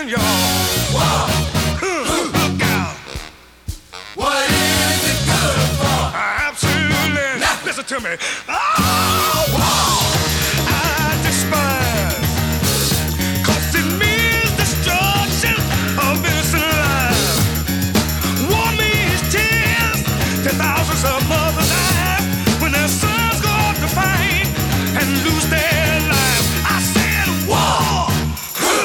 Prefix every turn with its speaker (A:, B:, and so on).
A: listen, y'all. Whoa. Look out.
B: What is it good for?
A: Absolutely. Now listen to me. Oh, whoa. I despise. 'Cause it means destruction of innocent lives. War means tears to thousands of mothers' lives when their sons go off to fight and lose their